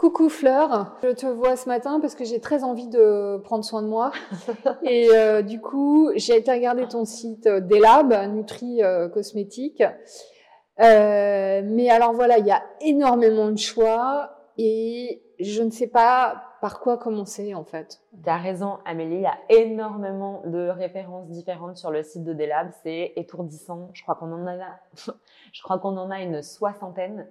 Coucou Fleur, je te vois ce matin parce que j'ai très envie de prendre soin de moi et du coup j'ai été regarder ton site Delab, Nutri Cosmétique. Mais alors voilà, il y a énormément de choix et je ne sais pas par quoi commencer en fait. Tu as raison Amélie, il y a énormément de références différentes sur le site de Delab, c'est étourdissant, je crois qu'on en a une soixantaine,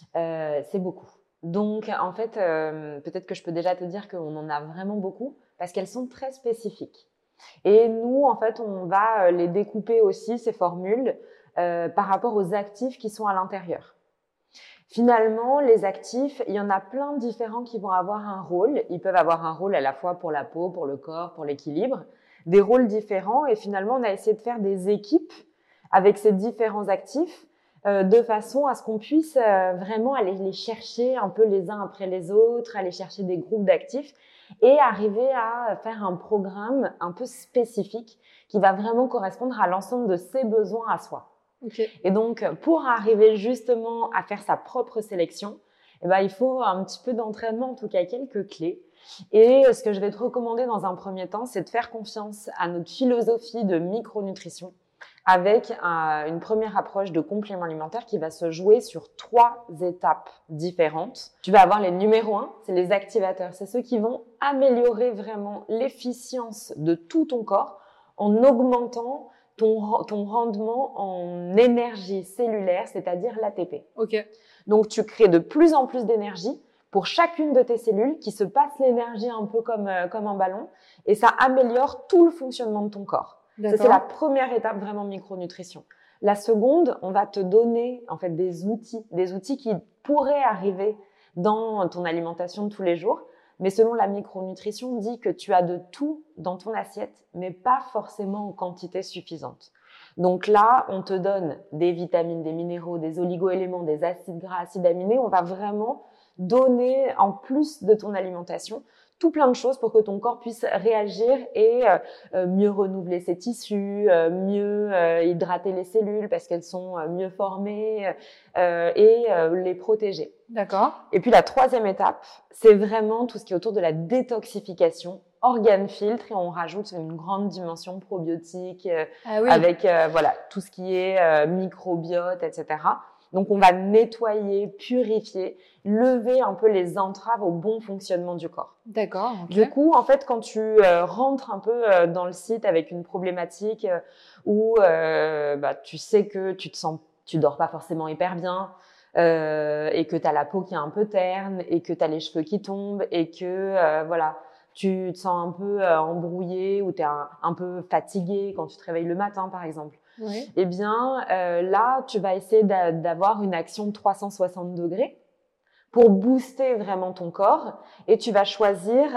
c'est beaucoup. Donc en fait, peut-être que je peux déjà te dire qu'on en a vraiment beaucoup parce qu'elles sont très spécifiques. Et nous, en fait, on va les découper aussi, ces formules, par rapport aux actifs qui sont à l'intérieur. Finalement, les actifs, il y en a plein de différents qui vont avoir un rôle. Ils peuvent avoir un rôle à la fois pour la peau, pour le corps, pour l'équilibre, des rôles différents. Et finalement, on a essayé de faire des équipes avec ces différents actifs de façon à ce qu'on puisse vraiment aller les chercher un peu les uns après les autres, aller chercher des groupes d'actifs et arriver à faire un programme un peu spécifique qui va vraiment correspondre à l'ensemble de ses besoins à soi. Okay. Et donc, pour arriver justement à faire sa propre sélection, eh ben, il faut un petit peu d'entraînement, en tout cas quelques clés. Et ce que je vais te recommander dans un premier temps, c'est de faire confiance à notre philosophie de micronutrition avec une première approche de complément alimentaire qui va se jouer sur 3 étapes différentes. Tu vas avoir les numéros 1, c'est les activateurs. C'est ceux qui vont améliorer vraiment l'efficience de tout ton corps en augmentant ton rendement en énergie cellulaire, c'est-à-dire l'ATP. Okay. Donc, tu crées de plus en plus d'énergie pour chacune de tes cellules qui se passent l'énergie un peu comme un ballon et ça améliore tout le fonctionnement de ton corps. Ça, c'est la première étape vraiment micronutrition. La seconde, on va te donner en fait des outils qui pourraient arriver dans ton alimentation de tous les jours. Mais selon la micronutrition, on dit que tu as de tout dans ton assiette, mais pas forcément en quantité suffisante. Donc là, on te donne des vitamines, des minéraux, des oligoéléments, des acides gras, acides aminés. On va vraiment donner, en plus de ton alimentation, tout plein de choses pour que ton corps puisse réagir et mieux renouveler ses tissus, mieux hydrater les cellules parce qu'elles sont mieux formées et les protéger. D'accord. Et puis la troisième étape, c'est vraiment tout ce qui est autour de la détoxification, organe filtre, et on rajoute une grande dimension probiotique avec voilà tout ce qui est microbiote, etc. Donc on va nettoyer, purifier, lever un peu les entraves au bon fonctionnement du corps. D'accord. Okay. Du coup, en fait, quand tu rentres un peu dans le site avec une problématique où tu sais que tu dors pas forcément hyper bien, et que tu as la peau qui est un peu terne et que tu as les cheveux qui tombent et que voilà, tu te sens un peu embrouillé ou tu es un peu fatigué quand tu te réveilles le matin par exemple. Oui. Eh bien là, tu vas essayer d'avoir une action de 360 degrés pour booster vraiment ton corps et tu vas choisir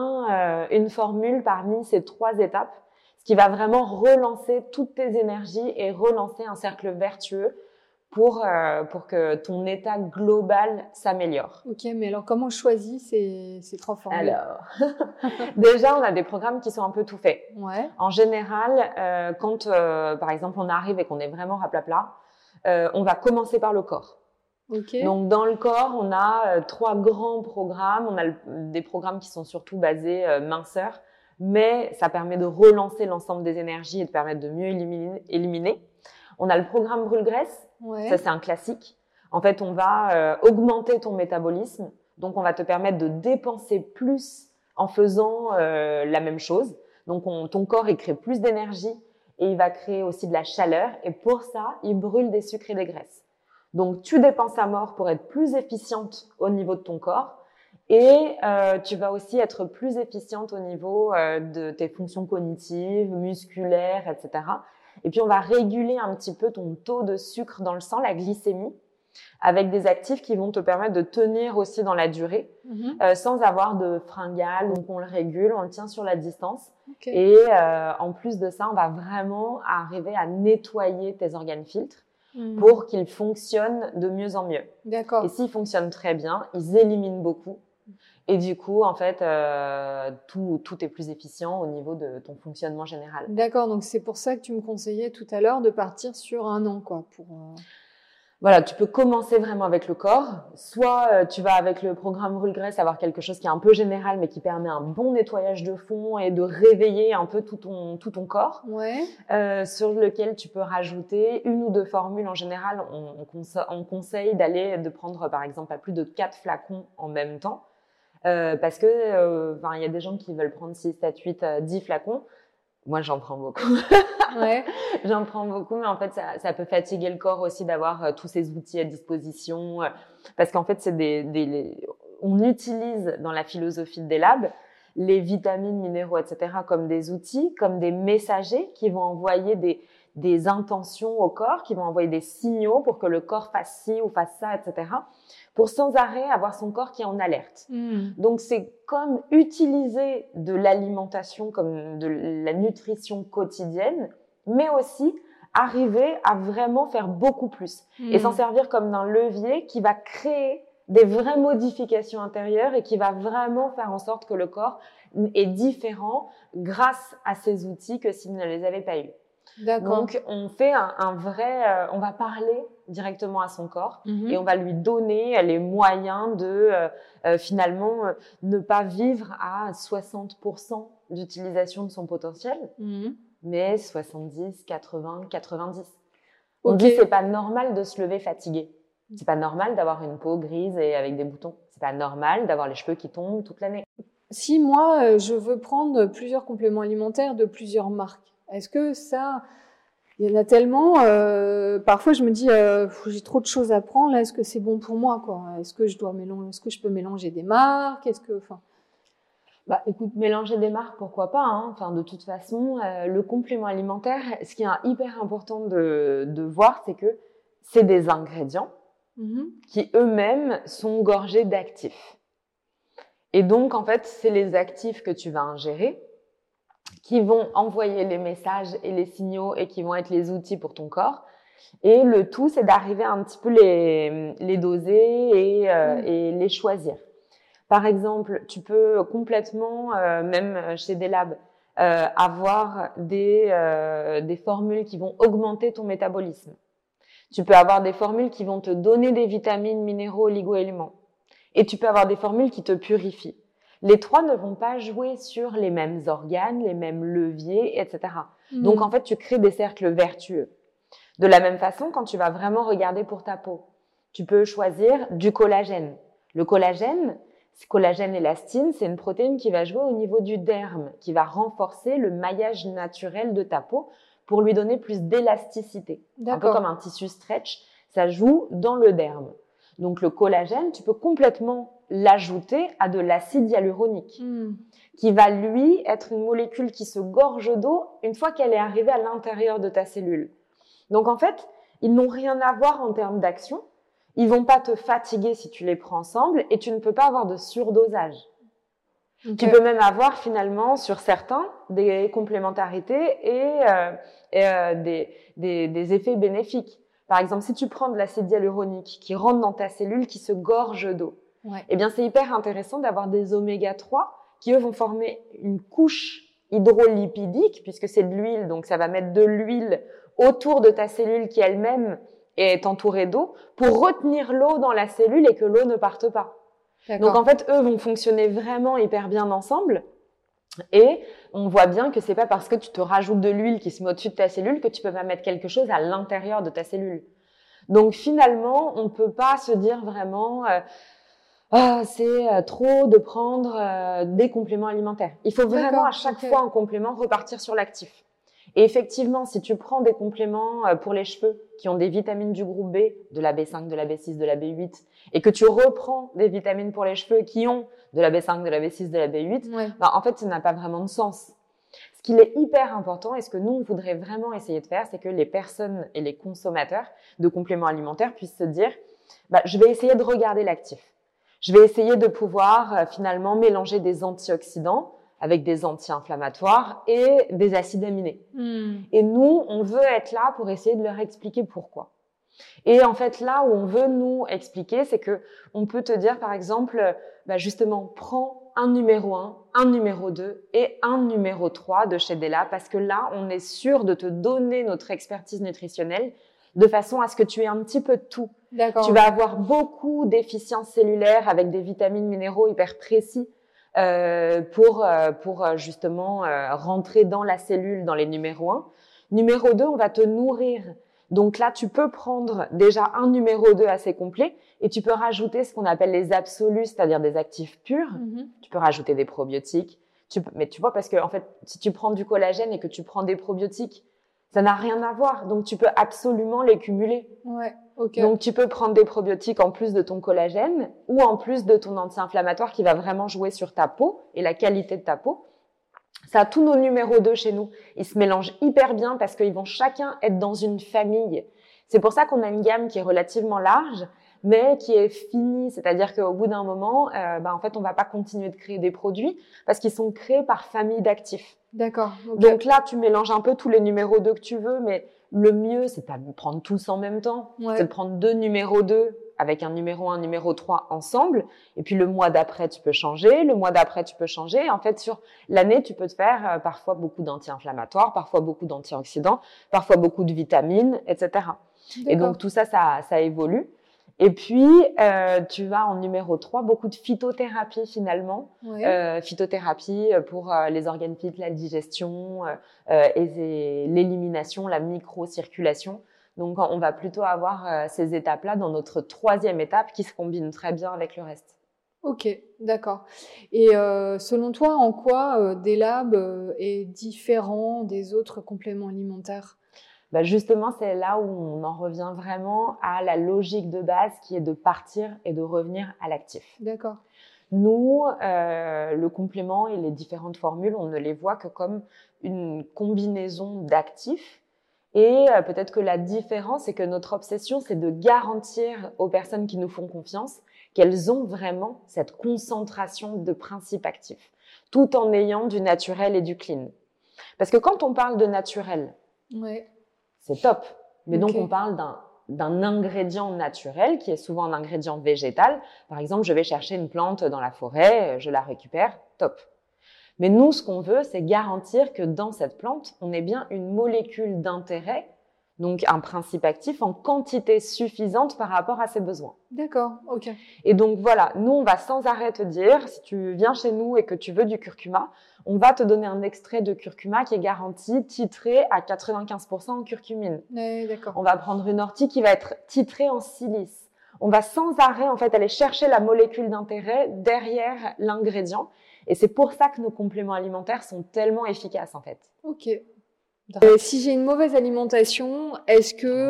une formule parmi ces 3 étapes, ce qui va vraiment relancer toutes tes énergies et relancer un cercle vertueux pour que ton état global s'améliore. Ok, mais alors comment je choisis ces 3 formules? Alors, déjà, on a des programmes qui sont un peu tout faits. Ouais. En général, quand par exemple on arrive et qu'on est vraiment raplapla, on va commencer par le corps. Okay. Donc dans le corps, on a 3 grands programmes. On a des programmes qui sont surtout basés minceur, mais ça permet de relancer l'ensemble des énergies et de permettre de mieux éliminer. On a le programme brûle-graisse. Ouais. Ça, c'est un classique. En fait, on va augmenter ton métabolisme. Donc, on va te permettre de dépenser plus en faisant la même chose. Donc, ton corps, il crée plus d'énergie et il va créer aussi de la chaleur. Et pour ça, il brûle des sucres et des graisses. Donc, tu dépenses à mort pour être plus efficiente au niveau de ton corps. Et tu vas aussi être plus efficiente au niveau de tes fonctions cognitives, musculaires, etc. Et puis, on va réguler un petit peu ton taux de sucre dans le sang, la glycémie, avec des actifs qui vont te permettre de tenir aussi dans la durée, sans avoir de fringales. Donc, on le régule, on le tient sur la distance. Okay. Et en plus de ça, on va vraiment arriver à nettoyer tes organes filtres pour qu'ils fonctionnent de mieux en mieux. D'accord. Et s'ils fonctionnent très bien, ils éliminent beaucoup. Et du coup, en fait, tout est plus efficient au niveau de ton fonctionnement général. D'accord, donc c'est pour ça que tu me conseillais tout à l'heure de partir sur 1 an, quoi, pour… Voilà, tu peux commencer vraiment avec le corps. Soit tu vas avec le programme Brûle Graisse avoir quelque chose qui est un peu général, mais qui permet un bon nettoyage de fond et de réveiller un peu tout ton corps. Ouais. Sur lequel tu peux rajouter 1 ou 2 formules. En général, on conseille de prendre par exemple pas plus de 4 flacons en même temps. Parce que il y a des gens qui veulent prendre 6, 7, 8, 10 flacons. Moi, j'en prends beaucoup. Ouais. J'en prends beaucoup, mais en fait, ça peut fatiguer le corps aussi d'avoir tous ces outils à disposition. Parce qu'en fait, on utilise dans la philosophie de Delab les vitamines, minéraux, etc. comme des outils, comme des messagers qui vont envoyer des intentions au corps, qui vont envoyer des signaux pour que le corps fasse ci ou fasse ça, etc. Pour sans arrêt avoir son corps qui est en alerte. Donc, c'est comme utiliser de l'alimentation, comme de la nutrition quotidienne, mais aussi arriver à vraiment faire beaucoup plus et s'en servir comme d'un levier qui va créer des vraies modifications intérieures et qui va vraiment faire en sorte que le corps est différent grâce à ces outils que s'il ne les avait pas eus. D'accord. Donc, on fait un vrai... on va parler directement à son corps et on va lui donner les moyens de finalement ne pas vivre à 60% d'utilisation de son potentiel, mais 70, 80, 90. On dit c'est pas normal de se lever fatigué. C'est pas normal d'avoir une peau grise et avec des boutons. C'est pas normal d'avoir les cheveux qui tombent toute l'année. Si moi, je veux prendre plusieurs compléments alimentaires de plusieurs marques, est-ce que ça, il y en a tellement, parfois je me dis, j'ai trop de choses à prendre, là, est-ce que c'est bon pour moi, quoi? Est-ce que je peux mélanger des marques? Écoute, mélanger des marques, pourquoi pas, hein. Enfin, de toute façon, le complément alimentaire, ce qui est hyper important de voir, c'est que c'est des ingrédients qui eux-mêmes sont gorgés d'actifs. Et donc, en fait, c'est les actifs que tu vas ingérer qui vont envoyer les messages et les signaux et qui vont être les outils pour ton corps. Et le tout, c'est d'arriver à un petit peu les doser et les choisir. Par exemple, tu peux complètement, même chez Delab, avoir des formules qui vont augmenter ton métabolisme. Tu peux avoir des formules qui vont te donner des vitamines, minéraux, oligo-éléments. Et tu peux avoir des formules qui te purifient. Les 3 ne vont pas jouer sur les mêmes organes, les mêmes leviers, etc. Donc, en fait, tu crées des cercles vertueux. De la même façon, quand tu vas vraiment regarder pour ta peau, tu peux choisir du collagène. Le collagène élastine, c'est une protéine qui va jouer au niveau du derme, qui va renforcer le maillage naturel de ta peau pour lui donner plus d'élasticité. Un peu comme un tissu stretch, ça joue dans le derme. Donc, le collagène, tu peux complètement l'ajouter à de l'acide hyaluronique, qui va, lui, être une molécule qui se gorge d'eau une fois qu'elle est arrivée à l'intérieur de ta cellule. Donc, en fait, ils n'ont rien à voir en termes d'action. Ils vont pas te fatiguer si tu les prends ensemble et tu ne peux pas avoir de surdosage. Okay. Tu peux même avoir finalement sur certains des complémentarités et des effets bénéfiques. Par exemple, si tu prends de l'acide hyaluronique qui rentre dans ta cellule, qui se gorge d'eau, eh bien c'est hyper intéressant d'avoir des oméga 3 qui eux vont former une couche hydrolipidique puisque c'est de l'huile, donc ça va mettre de l'huile autour de ta cellule qui elle-même est entourée d'eau pour retenir l'eau dans la cellule et que l'eau ne parte pas. Donc en fait, eux vont fonctionner vraiment hyper bien ensemble et on voit bien que c'est pas parce que tu te rajoutes de l'huile qui se met au-dessus de ta cellule que tu peux pas mettre quelque chose à l'intérieur de ta cellule. Donc finalement, on peut pas se dire vraiment c'est trop de prendre des compléments alimentaires. Il faut vraiment à chaque fois un complément repartir sur l'actif. Et effectivement, si tu prends des compléments pour les cheveux qui ont des vitamines du groupe B, de la B5, de la B6, de la B8, et que tu reprends des vitamines pour les cheveux qui ont de la B5, de la B6, de la B8, en fait, ça n'a pas vraiment de sens. Ce qu'il est hyper important et ce que nous, on voudrait vraiment essayer de faire, c'est que les personnes et les consommateurs de compléments alimentaires puissent se dire je vais essayer de regarder l'actif. Je vais essayer de pouvoir finalement mélanger des antioxydants avec des anti-inflammatoires et des acides aminés. Et nous, on veut être là pour essayer de leur expliquer pourquoi. Et en fait, là où on veut nous expliquer, c'est que on peut te dire, par exemple, justement, prends un numéro 1, un numéro 2 et un numéro 3 de chez Della, parce que là, on est sûr de te donner notre expertise nutritionnelle de façon à ce que tu aies un petit peu de tout. D'accord. Tu vas avoir beaucoup d'efficience cellulaire avec des vitamines, minéraux hyper précis pour justement rentrer dans la cellule dans les numéros 1. Numéro 2, on va te nourrir. Donc là, tu peux prendre déjà un numéro 2 assez complet et tu peux rajouter ce qu'on appelle les absolus, c'est-à-dire des actifs purs. Tu peux rajouter des probiotiques. Mais tu vois, parce que en fait, si tu prends du collagène et que tu prends des probiotiques, ça n'a rien à voir. Donc, tu peux absolument les cumuler. Ouais, ok. Donc, tu peux prendre des probiotiques en plus de ton collagène ou en plus de ton anti-inflammatoire qui va vraiment jouer sur ta peau et la qualité de ta peau. Ça a tous nos numéros 2 chez nous. Ils se mélangent hyper bien parce qu'ils vont chacun être dans une famille. C'est pour ça qu'on a une gamme qui est relativement large, mais qui est finie. C'est-à-dire qu'au bout d'un moment, en fait, on va pas continuer de créer des produits parce qu'ils sont créés par famille d'actifs. D'accord. Okay. Donc là, tu mélanges un peu tous les numéros 2 que tu veux, mais le mieux, c'est pas de prendre tous en même temps. Ouais. C'est de prendre 2 numéros 2 avec un numéro 1, numéro 3 ensemble. Et puis le mois d'après, tu peux changer. Le mois d'après, tu peux changer. En fait, sur l'année, tu peux te faire parfois beaucoup d'anti-inflammatoires, parfois beaucoup d'antioxydants, parfois beaucoup de vitamines, etc. Et donc tout ça, ça évolue. Et puis, tu vas en numéro 3, beaucoup de phytothérapie finalement. Ouais. Phytothérapie pour les organes vitaux, la digestion et l'élimination, la microcirculation. Donc, on va plutôt avoir ces étapes-là dans notre 3e étape qui se combine très bien avec le reste. Ok, d'accord. Et selon toi, en quoi Délab est différent des autres compléments alimentaires ? Justement, c'est là où on en revient vraiment à la logique de base qui est de partir et de revenir à l'actif. D'accord. Nous, le complément et les différentes formules, on ne les voit que comme une combinaison d'actifs. Et peut-être que la différence, c'est que notre obsession, c'est de garantir aux personnes qui nous font confiance qu'elles ont vraiment cette concentration de principes actifs, tout en ayant du naturel et du clean. Parce que quand on parle de naturel, ouais. C'est top. Mais donc, on parle d'un ingrédient naturel qui est souvent un ingrédient végétal. Par exemple, je vais chercher une plante dans la forêt, je la récupère, top. Mais nous, ce qu'on veut, c'est garantir que dans cette plante, on ait bien une molécule d'intérêt, donc un principe actif en quantité suffisante par rapport à ses besoins. D'accord, ok. Et donc voilà, nous, on va sans arrêt te dire, si tu viens chez nous et que tu veux du curcuma, on va te donner un extrait de curcuma qui est garanti, titré à 95% en curcumine. Ouais, d'accord. On va prendre une ortie qui va être titrée en silice. On va sans arrêt, en fait, aller chercher la molécule d'intérêt derrière l'ingrédient. Et c'est pour ça que nos compléments alimentaires sont tellement efficaces, en fait. Ok. Si j'ai une mauvaise alimentation, est-ce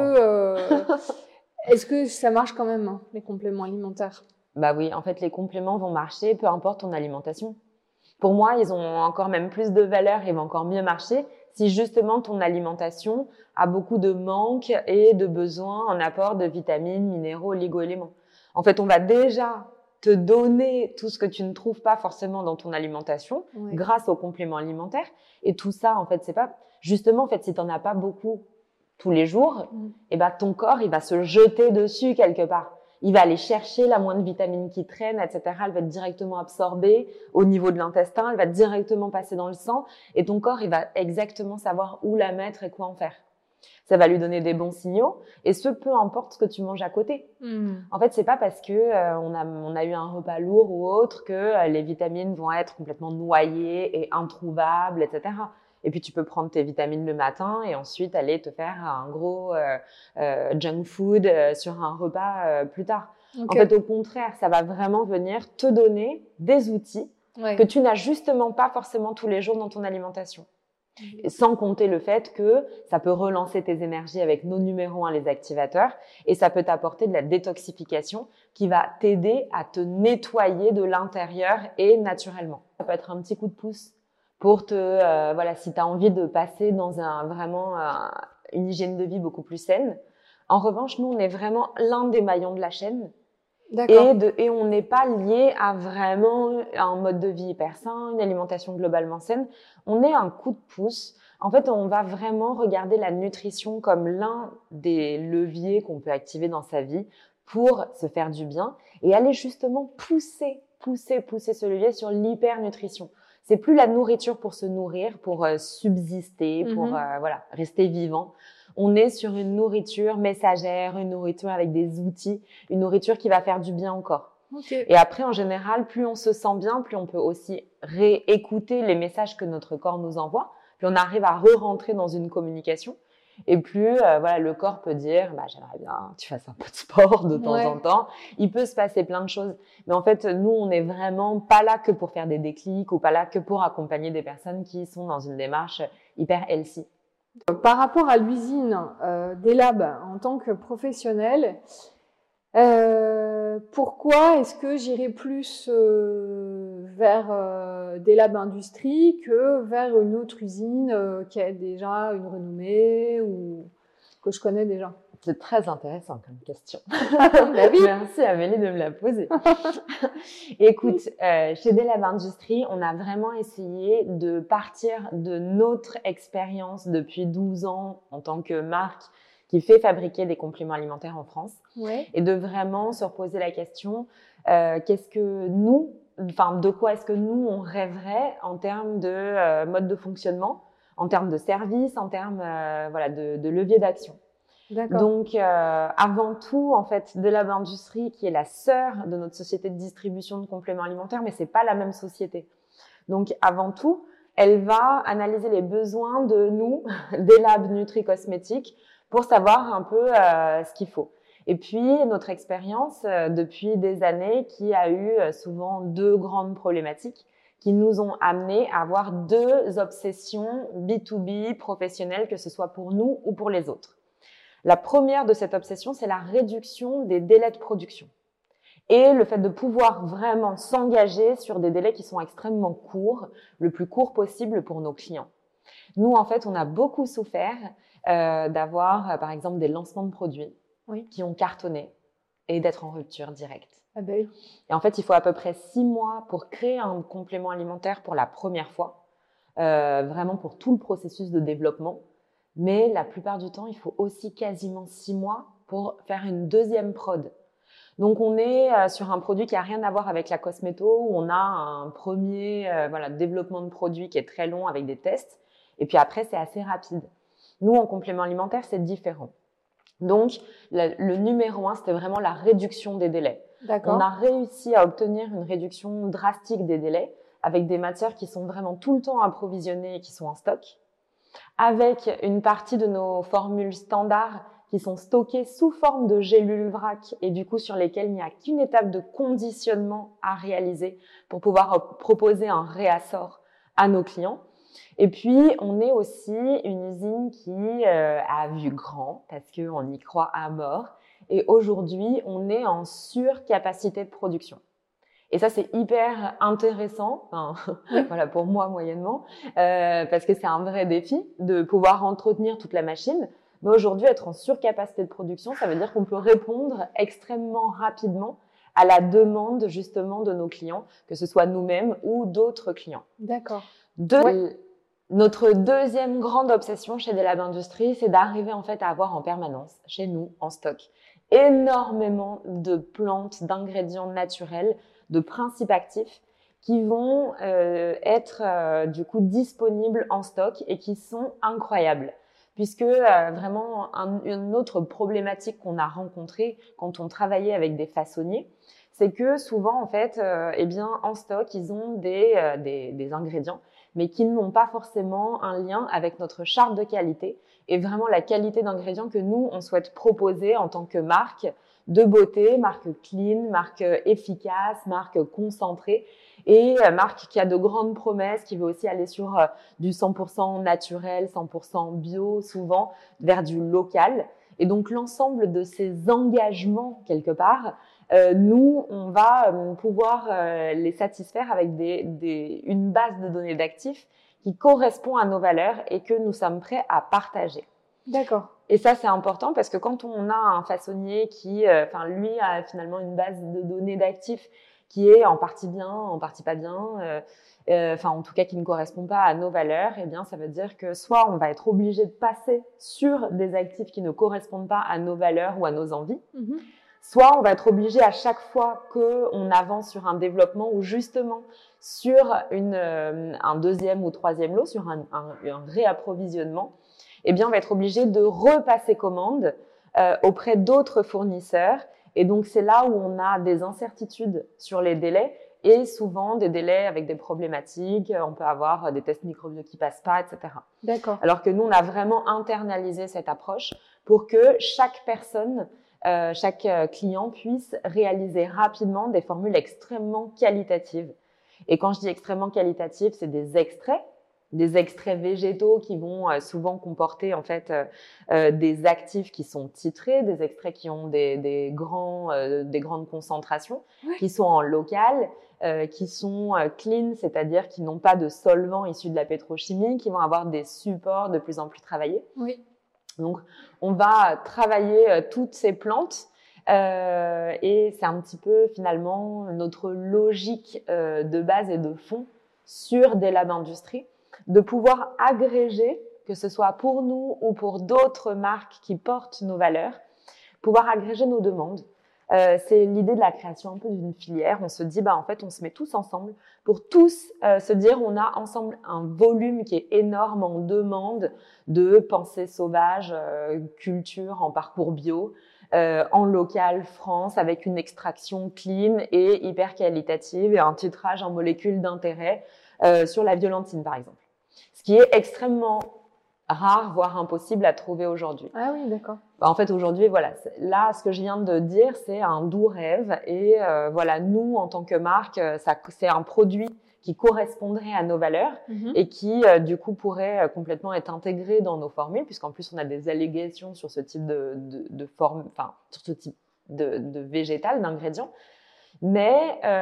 que ça marche quand même, hein, les compléments alimentaires ? Bah oui, en fait, les compléments vont marcher, peu importe ton alimentation. Pour moi, ils ont encore même plus de valeur et vont encore mieux marcher si justement ton alimentation a beaucoup de manques et de besoins en apport de vitamines, minéraux, oligo-éléments. En fait, on va déjà te donner tout ce que tu ne trouves pas forcément dans ton alimentation grâce aux compléments alimentaires. Et tout ça, en fait, c'est pas… Justement, en fait, si tu n'en as pas beaucoup tous les jours, ton corps, il va se jeter dessus quelque part. Il va aller chercher la moindre vitamine qui traîne, etc. Elle va être directement absorbée au niveau de l'intestin, elle va directement passer dans le sang et ton corps, il va exactement savoir où la mettre et quoi en faire. Ça va lui donner des bons signaux et ce, peu importe ce que tu manges à côté. En fait, c'est pas parce que on a eu un repas lourd ou autre que les vitamines vont être complètement noyées et introuvables, etc. Et puis, tu peux prendre tes vitamines le matin et ensuite aller te faire un gros junk food sur un repas plus tard. Okay. En fait, au contraire, ça va vraiment venir te donner des outils que tu n'as justement pas forcément tous les jours dans ton alimentation. Et sans compter le fait que ça peut relancer tes énergies avec nos numéros 1, les activateurs, et ça peut t'apporter de la détoxification qui va t'aider à te nettoyer de l'intérieur et naturellement. Ça peut être un petit coup de pouce pour te, si tu as envie de passer dans une hygiène de vie beaucoup plus saine. En revanche, nous, on est vraiment l'un des maillons de la chaîne. Et on n'est pas lié à vraiment un mode de vie hyper sain, une alimentation globalement saine. On est un coup de pouce. En fait, on va vraiment regarder la nutrition comme l'un des leviers qu'on peut activer dans sa vie pour se faire du bien et aller justement pousser ce levier sur l'hypernutrition. C'est plus la nourriture pour se nourrir, pour subsister, pour rester vivant. On est sur une nourriture messagère, une nourriture avec des outils, une nourriture qui va faire du bien au corps. Okay. Et après, en général, plus on se sent bien, plus on peut aussi réécouter les messages que notre corps nous envoie, puis on arrive à re-rentrer dans une communication. Et plus voilà, le corps peut dire j'aimerais bien que tu fasses un peu de sport de temps en temps. Il peut se passer plein de choses. Mais en fait, nous, on n'est vraiment pas là que pour faire des déclics ou pas là que pour accompagner des personnes qui sont dans une démarche hyper healthy. Par rapport à l'usine des labs en tant que professionnel, pourquoi est-ce que j'irai plus vers des labs industrie que vers une autre usine qui a déjà une renommée ou que je connais déjà? C'est très intéressant comme question. Bah oui. Merci Amélie de me la poser. Écoute, chez Des Labs Industrie, on a vraiment essayé de partir de notre expérience depuis 12 ans en tant que marque qui fait fabriquer des compléments alimentaires en France et de vraiment se reposer la question qu'est-ce que nous, enfin de quoi est-ce que nous on rêverait en termes de mode de fonctionnement, en termes de service, en termes voilà de levier d'action. Donc, avant tout, en fait, Des Labs Industrie, qui est la sœur de notre société de distribution de compléments alimentaires, mais c'est pas la même société. Donc, avant tout, elle va analyser les besoins de nous, des labs Nutri-Cosmétiques, pour savoir un peu ce qu'il faut. Et puis, notre expérience depuis des années qui a eu souvent 2 grandes problématiques qui nous ont amené à avoir 2 obsessions B2B professionnelles, que ce soit pour nous ou pour les autres. La première de cette obsession, c'est la réduction des délais de production et le fait de pouvoir vraiment s'engager sur des délais qui sont extrêmement courts, le plus court possible pour nos clients. Nous, en fait, on a beaucoup souffert d'avoir, par exemple, des lancements de produits qui ont cartonné et d'être en rupture directe. Ah ben oui. Et en fait, il faut à peu près 6 mois pour créer un complément alimentaire pour la première fois, vraiment pour tout le processus de développement. Mais la plupart du temps, il faut aussi quasiment 6 mois pour faire une deuxième prod. Donc, on est sur un produit qui a rien à voir avec la cosméto, où on a un premier développement de produit qui est très long avec des tests. Et puis après, c'est assez rapide. Nous, en complément alimentaire, c'est différent. Donc, le numéro 1, c'était vraiment la réduction des délais. On a réussi à obtenir une réduction drastique des délais avec des matières qui sont vraiment tout le temps approvisionnées et qui sont en stock, avec une partie de nos formules standards qui sont stockées sous forme de gélules vrac et du coup sur lesquelles il n'y a qu'une étape de conditionnement à réaliser pour pouvoir proposer un réassort à nos clients. Et puis, on est aussi une usine qui a vu grand parce qu'on y croit à mort. Et aujourd'hui, on est en surcapacité de production. Et ça, c'est hyper intéressant, voilà, pour moi moyennement, parce que c'est un vrai défi de pouvoir entretenir toute la machine. Mais aujourd'hui, être en surcapacité de production, ça veut dire qu'on peut répondre extrêmement rapidement à la demande justement de nos clients, que ce soit nous-mêmes ou d'autres clients. D'accord. Notre deuxième grande obsession chez Des Labs Industrie, c'est d'arriver en fait à avoir en permanence, chez nous, en stock, énormément de plantes, d'ingrédients naturels, de principes actifs qui vont être du coup disponibles en stock et qui sont incroyables. Puisque vraiment une autre problématique qu'on a rencontrée quand on travaillait avec des façonniers, c'est que souvent en fait, en stock ils ont des ingrédients, mais qui n'ont pas forcément un lien avec notre charte de qualité et vraiment la qualité d'ingrédients que nous on souhaite proposer en tant que marque de beauté, marque clean, marque efficace, marque concentrée et marque qui a de grandes promesses, qui veut aussi aller sur du 100% naturel, 100% bio, souvent vers du local. Et donc l'ensemble de ces engagements quelque part, nous on va pouvoir les satisfaire avec une base de données d'actifs qui correspond à nos valeurs et que nous sommes prêts à partager. D'accord. Et ça, c'est important parce que quand on a un façonnier qui, lui, a finalement une base de données d'actifs qui est en partie bien, en partie pas bien, en tout cas qui ne correspond pas à nos valeurs, eh bien, ça veut dire que soit on va être obligé de passer sur des actifs qui ne correspondent pas à nos valeurs ou à nos envies, soit on va être obligé à chaque fois qu'on avance sur un développement ou justement sur un deuxième ou troisième lot, sur un réapprovisionnement, eh bien, on va être obligé de repasser commande auprès d'autres fournisseurs. Et donc, c'est là où on a des incertitudes sur les délais et souvent des délais avec des problématiques. On peut avoir des tests microbiaux qui passent pas, etc. D'accord. Alors que nous, on a vraiment internalisé cette approche pour que chaque personne, chaque client puisse réaliser rapidement des formules extrêmement qualitatives. Et quand je dis extrêmement qualitatives, c'est des extraits végétaux qui vont souvent comporter en fait des actifs qui sont titrés, des extraits qui ont des grandes concentrations, qui sont en local, qui sont clean, c'est-à-dire qui n'ont pas de solvants issus de la pétrochimie, qui vont avoir des supports de plus en plus travaillés. Oui. Donc, on va travailler toutes ces plantes et c'est un petit peu finalement notre logique de base et de fond sur des labs industrie, de pouvoir agréger, que ce soit pour nous ou pour d'autres marques qui portent nos valeurs, pouvoir agréger nos demandes. C'est l'idée de la création un peu d'une filière. On se dit, en fait, on se met tous ensemble pour tous se dire, on a ensemble un volume qui est énorme en demande de pensée sauvage, culture en parcours bio, en local France, avec une extraction clean et hyper qualitative et un titrage en molécules d'intérêt sur la violentine, par exemple. Ce qui est extrêmement rare, voire impossible à trouver aujourd'hui. Ah oui, d'accord. En fait, aujourd'hui, voilà, là, ce que je viens de dire, c'est un doux rêve. Et voilà, nous, en tant que marque, c'est un produit qui correspondrait à nos valeurs et qui, du coup, pourrait complètement être intégré dans nos formules, puisqu'en plus, on a des allégations sur ce type de forme, enfin, sur ce type de végétal, d'ingrédients. Mais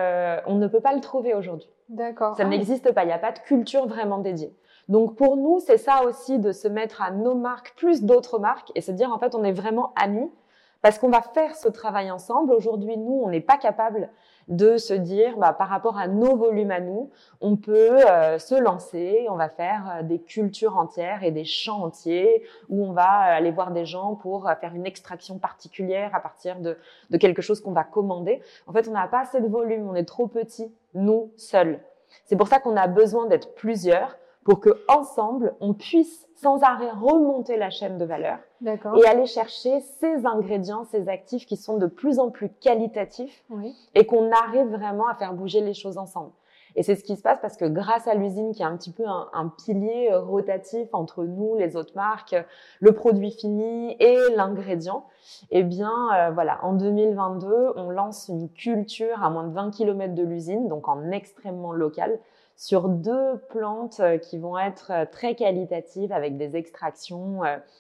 on ne peut pas le trouver aujourd'hui. D'accord. Ça n'existe pas. Il n'y a pas de culture vraiment dédiée. Donc, pour nous, c'est ça aussi de se mettre à nos marques plus d'autres marques et se dire, en fait, on est vraiment amis parce qu'on va faire ce travail ensemble. Aujourd'hui, nous, on n'est pas capable de se dire, par rapport à nos volumes à nous, on peut se lancer, on va faire des cultures entières et des champs entiers où on va aller voir des gens pour faire une extraction particulière à partir de quelque chose qu'on va commander. En fait, on n'a pas assez de volume, on est trop petits, nous, seuls. C'est pour ça qu'on a besoin d'être plusieurs pour que ensemble on puisse sans arrêt remonter la chaîne de valeur et aller chercher ces ingrédients, ces actifs qui sont de plus en plus qualitatifs et qu'on arrive vraiment à faire bouger les choses ensemble. Et c'est ce qui se passe parce que grâce à l'usine qui est un petit peu un pilier rotatif entre nous, les autres marques, le produit fini et l'ingrédient, eh bien voilà, en 2022, on lance une culture à moins de 20 km de l'usine, donc en extrêmement local, sur 2 plantes qui vont être très qualitatives avec des extractions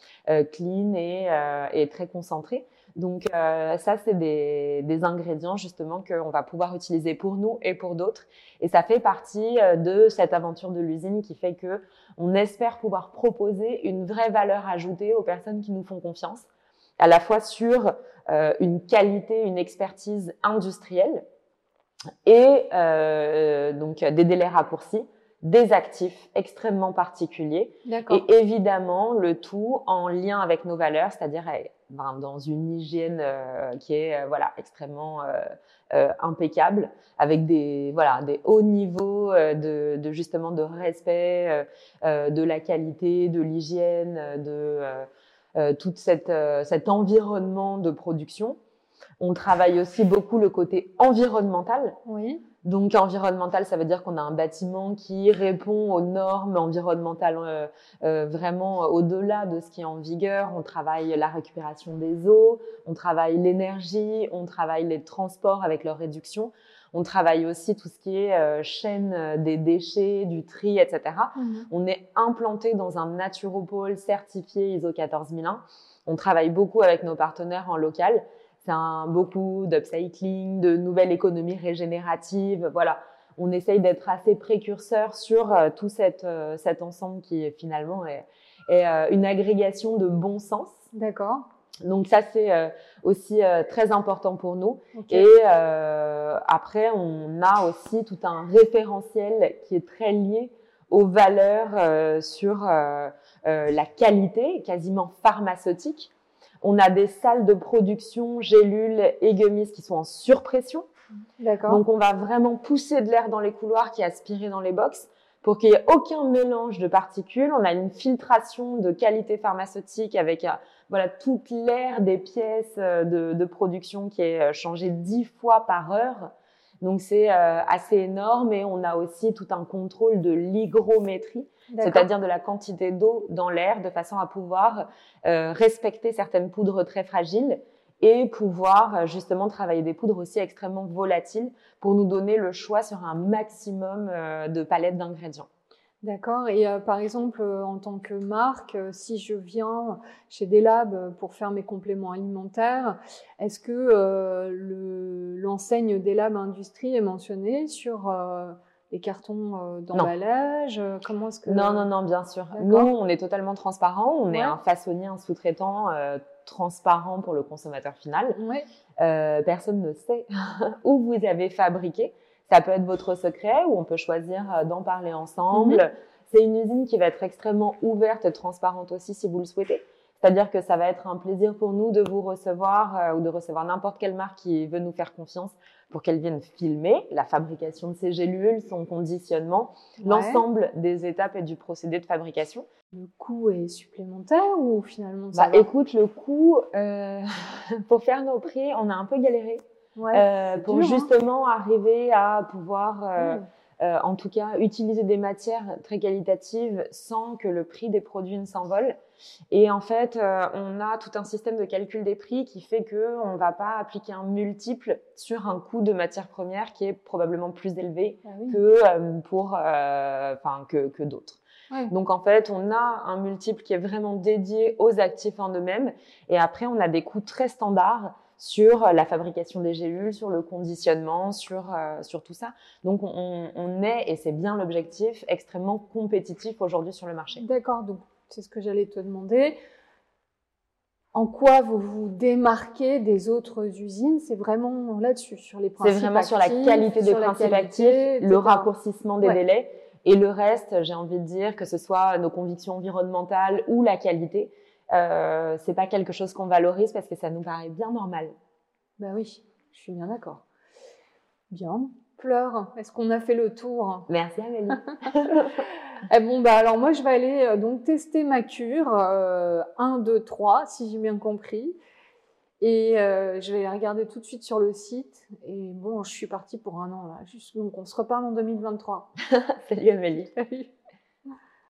clean et très concentrées. Donc ça, c'est des ingrédients justement qu'on va pouvoir utiliser pour nous et pour d'autres. Et ça fait partie de cette aventure de l'usine qui fait que on espère pouvoir proposer une vraie valeur ajoutée aux personnes qui nous font confiance, à la fois sur une qualité, une expertise industrielle, et donc des délais raccourcis, des actifs extrêmement particuliers et évidemment le tout en lien avec nos valeurs, c'est-à-dire dans une hygiène qui est voilà extrêmement impeccable, avec des hauts niveaux de justement de respect de la qualité, de l'hygiène, de tout cet environnement de production. On travaille aussi beaucoup le côté environnemental. Oui. Donc, environnemental, ça veut dire qu'on a un bâtiment qui répond aux normes environnementales vraiment au-delà de ce qui est en vigueur. On travaille la récupération des eaux, on travaille l'énergie, on travaille les transports avec leur réduction. On travaille aussi tout ce qui est chaîne des déchets, du tri, etc. On est implanté dans un naturopole certifié ISO 14001. On travaille beaucoup avec nos partenaires en local. C'est beaucoup d'upcycling, de nouvelles économies régénératives. Voilà, on essaye d'être assez précurseur sur tout cet ensemble qui finalement est une agrégation de bon sens. D'accord. Donc ça, c'est aussi très important pour nous. Et après, on a aussi tout un référentiel qui est très lié aux valeurs sur la qualité, quasiment pharmaceutique. On a des salles de production, gélules et gummies qui sont en surpression. D'accord. Donc, on va vraiment pousser de l'air dans les couloirs qui est aspiré dans les box pour qu'il n'y ait aucun mélange de particules. On a une filtration de qualité pharmaceutique avec voilà toute l'air des pièces de production qui est changée 10 fois par heure. Donc c'est assez énorme, et on a aussi tout un contrôle de l'hygrométrie, c'est-à-dire de la quantité d'eau dans l'air, de façon à pouvoir respecter certaines poudres très fragiles et pouvoir justement travailler des poudres aussi extrêmement volatiles pour nous donner le choix sur un maximum de palettes d'ingrédients. D'accord. Et par exemple, en tant que marque, si je viens chez Delab pour faire mes compléments alimentaires, est-ce que l'enseigne Delab Industrie est mentionnée sur les cartons d'emballage? Comment est-ce que... Non, bien sûr. Nous, on est totalement transparent. On est un façonnier, un sous-traitant transparent pour le consommateur final. Ouais. Personne ne sait où vous avez fabriqué. Ça peut être votre secret, ou on peut choisir d'en parler ensemble. C'est une usine qui va être extrêmement ouverte et transparente aussi, si vous le souhaitez. C'est-à-dire que ça va être un plaisir pour nous de vous recevoir ou de recevoir n'importe quelle marque qui veut nous faire confiance pour qu'elle vienne filmer la fabrication de ces gélules, son conditionnement, l'ensemble des étapes et du procédé de fabrication. Le coût est supplémentaire ou finalement ça va? Écoute, le coût, pour faire nos prix, on a un peu galéré. Pour dur, justement arriver à pouvoir, en tout cas, utiliser des matières très qualitatives sans que le prix des produits ne s'envole. Et en fait, on a tout un système de calcul des prix qui fait qu'on ne va pas appliquer un multiple sur un coût de matière première qui est probablement plus élevé que d'autres. Ouais. Donc en fait, on a un multiple qui est vraiment dédié aux actifs en eux-mêmes, et après on a des coûts très standards sur la fabrication des gélules, sur le conditionnement, sur tout ça. Donc on est, et c'est bien l'objectif, extrêmement compétitif aujourd'hui sur le marché. D'accord, donc c'est ce que j'allais te demander. En quoi vous vous démarquez des autres usines? C'est vraiment là-dessus, sur les principes actifs. C'est vraiment sur la qualité des principes actifs, le raccourcissement des délais, et le reste, j'ai envie de dire, que ce soit nos convictions environnementales ou la qualité, c'est pas quelque chose qu'on valorise parce que ça nous paraît bien normal. Ben oui, je suis bien d'accord. Bien. Pleure, est-ce qu'on a fait le tour? Merci Amélie. Alors moi je vais aller donc tester ma cure 1, 2, 3 si j'ai bien compris, et je vais regarder tout de suite sur le site, et bon, je suis partie pour 1 an là, donc on se reparle en 2023. Salut Amélie. Salut.